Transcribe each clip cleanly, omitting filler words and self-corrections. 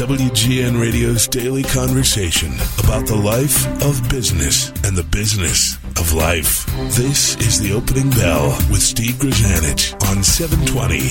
WGN Radio's daily conversation about the life of business and the business of life. This is The Opening Bell with Steve Grzanich on 720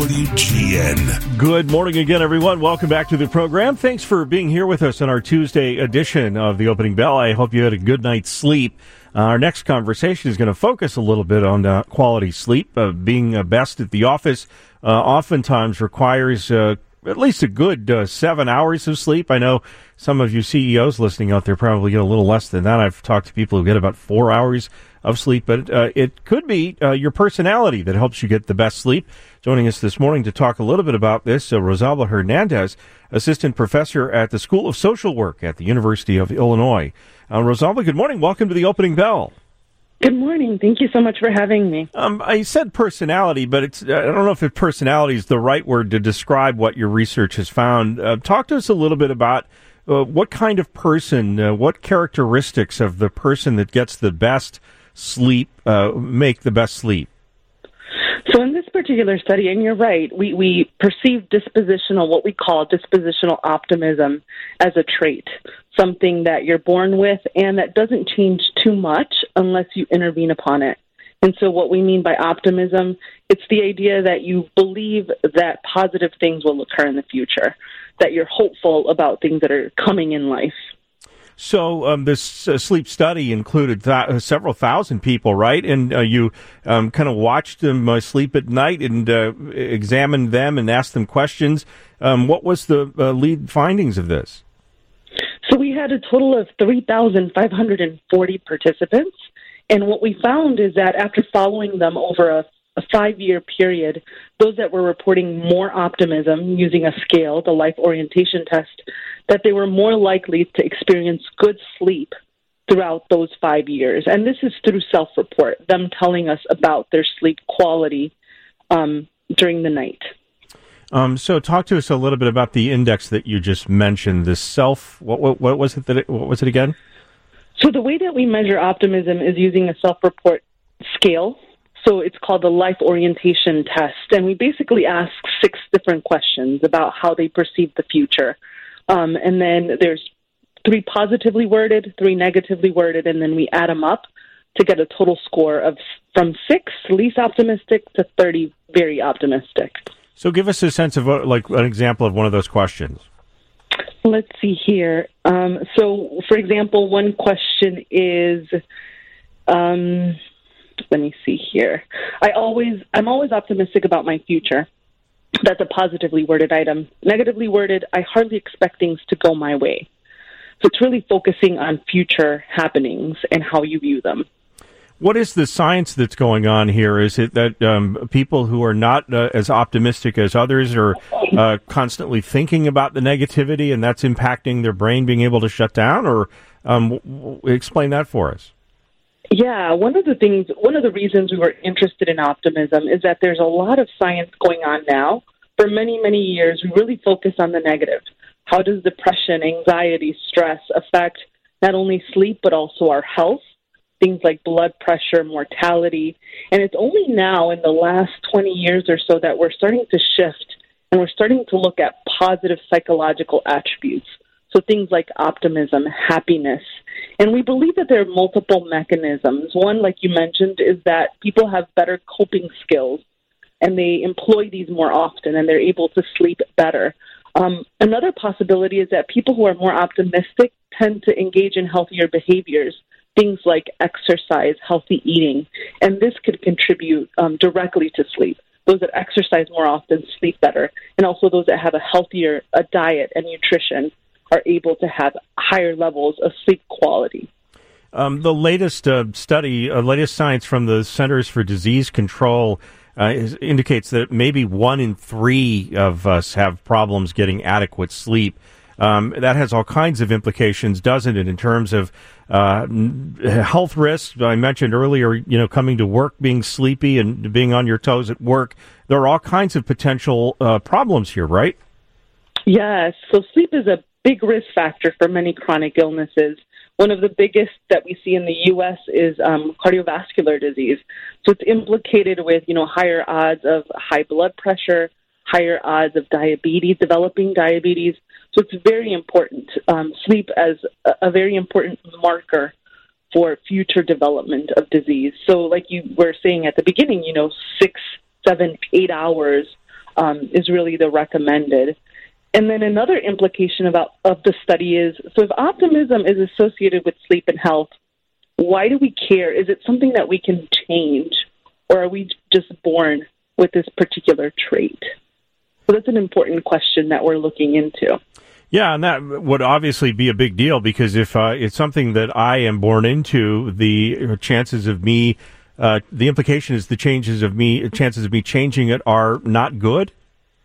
WGN. Good morning again, everyone. Welcome back to the program. Thanks for being here with us on our Tuesday edition of The Opening Bell. I hope you had a good night's sleep. Our next conversation is going to focus a little bit on quality sleep. Being best at the office oftentimes requires at least a good 7 hours of sleep. I know some of you CEOs listening out there probably get a little less than that. I've talked to people who get about 4 hours of sleep, but it could be your personality that helps you get the best sleep. Joining us this morning to talk a little bit about this, Rosalba Hernandez, assistant professor at the School of Social Work at the University of Illinois. Rosalba, good morning. Welcome to the Opening Bell. Good morning. Thank you so much for having me. I said personality, but I don't know if personality is the right word to describe what your research has found. Talk to us a little bit about what kind of person, what characteristics of the person that gets the best sleep make the best sleep. So in this particular study, and you're right, we perceive what we call dispositional optimism as a trait, something that you're born with and that doesn't change too much unless you intervene upon it. And so what we mean by optimism, it's the idea that you believe that positive things will occur in the future, that you're hopeful about things that are coming in life. So this sleep study included several thousand people, right? And you kind of watched them sleep at night and examined them and asked them questions. What was the lead findings of this? So we had a total of 3,540 participants. And what we found is that after following them over a 5-year period, those that were reporting more optimism using a scale, the life orientation test, that they were more likely to experience good sleep throughout those 5 years. And this is through self-report, them telling us about their sleep quality during the night. So talk to us a little bit about the index that you just mentioned, the what was it what was it again? So the way that we measure optimism is using a self-report scale. So it's called the life orientation test. And we basically ask 6 different questions about how they perceive the future. And then there's 3 positively worded, 3 negatively worded, and then we add them up to get a total score of from 6, least optimistic, to 30, very optimistic. So give us a sense of like an example of one of those questions. Let's see here. So, for example, one question is, let me see here. I'm always optimistic about my future. That's a positively worded item. Negatively worded, I hardly expect things to go my way. So it's really focusing on future happenings and how you view them. What is the science that's going on here? Is it that people who are not as optimistic as others are constantly thinking about the negativity and that's impacting their brain being able to shut down? Or explain that for us. Yeah, one of the reasons we were interested in optimism is that there's a lot of science going on now. For many, many years, we really focus on the negative. How does depression, anxiety, stress affect not only sleep but also our health? Things like blood pressure, mortality. And it's only now in the last 20 years or so that we're starting to shift and we're starting to look at positive psychological attributes. So things like optimism, happiness. And we believe that there are multiple mechanisms. One, like you mentioned, is that people have better coping skills and they employ these more often and they're able to sleep better. Another possibility is that people who are more optimistic tend to engage in healthier behaviors, things like exercise, healthy eating, and this could contribute directly to sleep. Those that exercise more often sleep better, and also those that have a healthier diet and nutrition are able to have higher levels of sleep quality. The latest latest science from the Centers for Disease Control indicates that maybe 1 in 3 of us have problems getting adequate sleep. That has all kinds of implications, doesn't it, in terms of health risks? I mentioned earlier, coming to work, being sleepy and being on your toes at work. There are all kinds of potential problems here, right? Yes. So sleep is a big risk factor for many chronic illnesses. One of the biggest that we see in the U.S. is cardiovascular disease. So it's implicated with, higher odds of high blood pressure, higher odds of diabetes, developing diabetes. So it's very important. Sleep as a very important marker for future development of disease. So like you were saying at the beginning, 6, 7, 8 hours is really the recommended. And then another implication of the study is, so if optimism is associated with sleep and health, why do we care? Is it something that we can change, or are we just born with this particular trait? So that's an important question that we're looking into. Yeah, and that would obviously be a big deal, because if it's something that I am born into, the chances of me, the implication is the chances of me changing it are not good.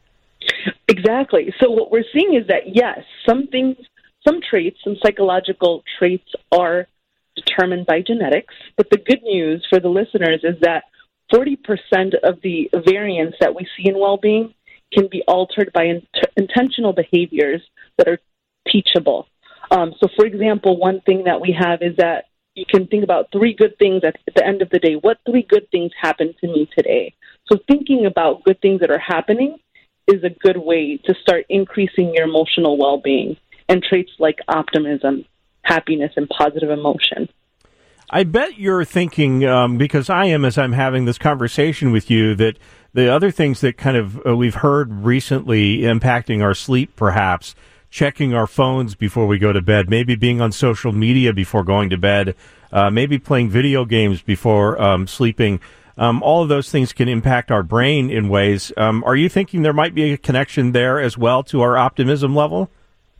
Exactly. So what we're seeing is that, yes, some traits, some psychological traits are determined by genetics. But the good news for the listeners is that 40% of the variance that we see in well-being can be altered by intentional behaviors that are teachable. So, for example, one thing that we have is that you can think about 3 good things at the end of the day. What 3 good things happened to me today? So thinking about good things that are happening is a good way to start increasing your emotional well-being, and traits like optimism, happiness, and positive emotion. I bet you're thinking, because I am as I'm having this conversation with you, that the other things that kind of we've heard recently impacting our sleep, perhaps checking our phones before we go to bed, maybe being on social media before going to bed, maybe playing video games before sleeping, all of those things can impact our brain in ways. Are you thinking there might be a connection there as well to our optimism level?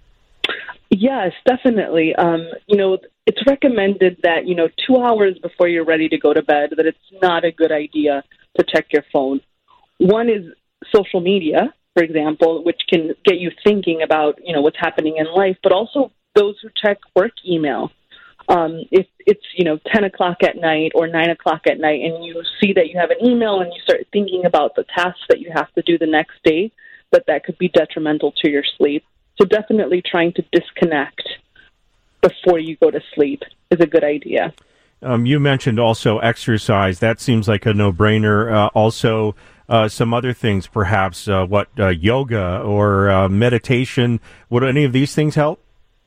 Yes, definitely. It's recommended that, 2 hours before you're ready to go to bed, that it's not a good idea to check your phone. One is social media, for example, which can get you thinking about, what's happening in life, but also those who check work email. If it's, 10 o'clock at night or 9 o'clock at night and you see that you have an email and you start thinking about the tasks that you have to do the next day, that could be detrimental to your sleep. So definitely trying to disconnect before you go to sleep is a good idea. You mentioned also exercise. That seems like a no-brainer. Also, some other things, perhaps, yoga or meditation. Would any of these things help?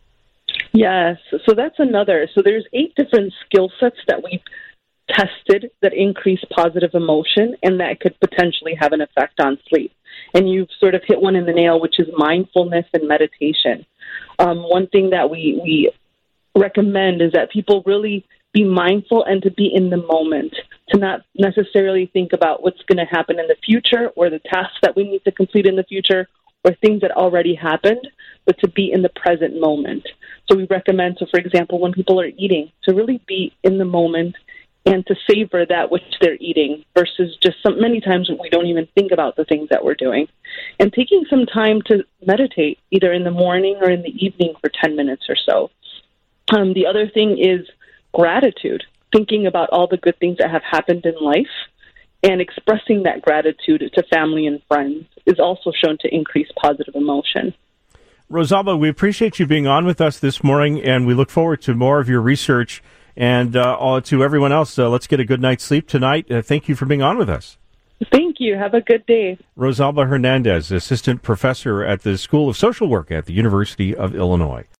Yes. So that's another. So there's 8 different skill sets that we've tested that increase positive emotion and that could potentially have an effect on sleep. And you've sort of hit one in the nail, which is mindfulness and meditation. One thing that we recommend is that people really be mindful and to be in the moment, to not necessarily think about what's going to happen in the future or the tasks that we need to complete in the future or things that already happened, but to be in the present moment. So we recommend, for example, when people are eating, to really be in the moment and to savor that which they're eating versus just many times we don't even think about the things that we're doing. And taking some time to meditate, either in the morning or in the evening for 10 minutes or so. The other thing is gratitude, thinking about all the good things that have happened in life and expressing that gratitude to family and friends is also shown to increase positive emotion. Rosalba, we appreciate you being on with us this morning, and we look forward to more of your research. And to everyone else, let's get a good night's sleep tonight. Thank you for being on with us. Thank you. Have a good day. Rosalba Hernandez, assistant professor at the School of Social Work at the University of Illinois.